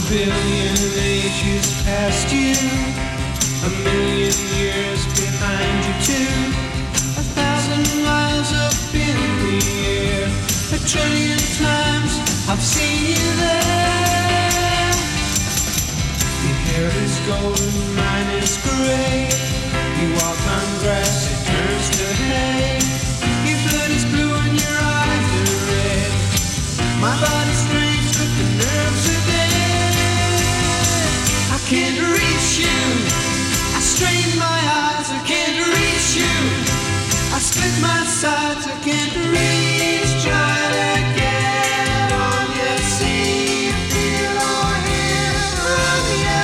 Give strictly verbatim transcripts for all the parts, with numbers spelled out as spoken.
billion ages past you, a million years behind you too, a thousand miles up in the air, a trillion times I've seen you there. Your hair is golden, mine is grey, you walk on grass, it turns to hay, your blood is blue and your eyes are red, my body strains but the nerves are dead. I can't reach you, I strain my eyes, I can't reach you, I split my sides, I can't reach, try to get on your sea, feel or hear from you.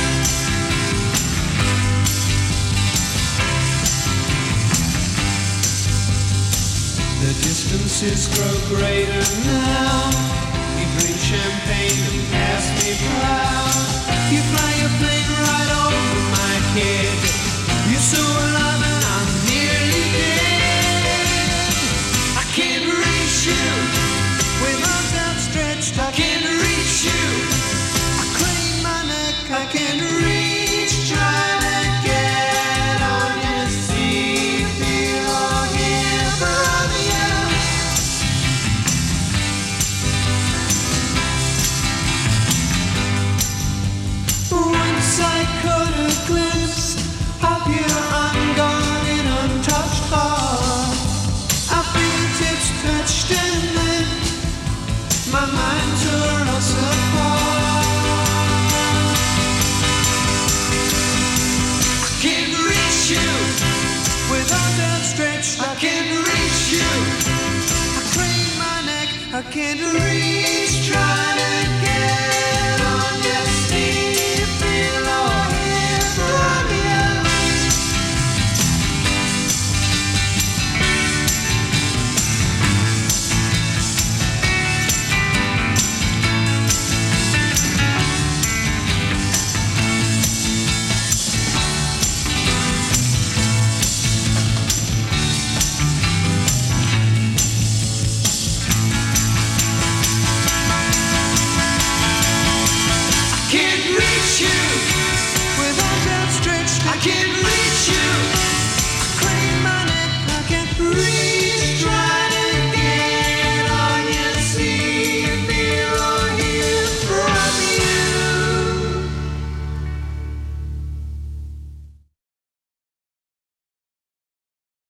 The distances grow greater now, you drink champagne and pass me proud, you fly your plane right over my head, you're so alive and I'm nearly dead. I can't reach you, with arms outstretched, I can't reach you, I crane my neck, I can't reach, trying to get on your sea, feel or hear from you. Once I caught a glimpse of your unguarded, untouched heart, our fingertips touched and then my mind tore us apart. I can't reach you, with arms outstretched, I can't reach you, I crane my neck, I can't reach, try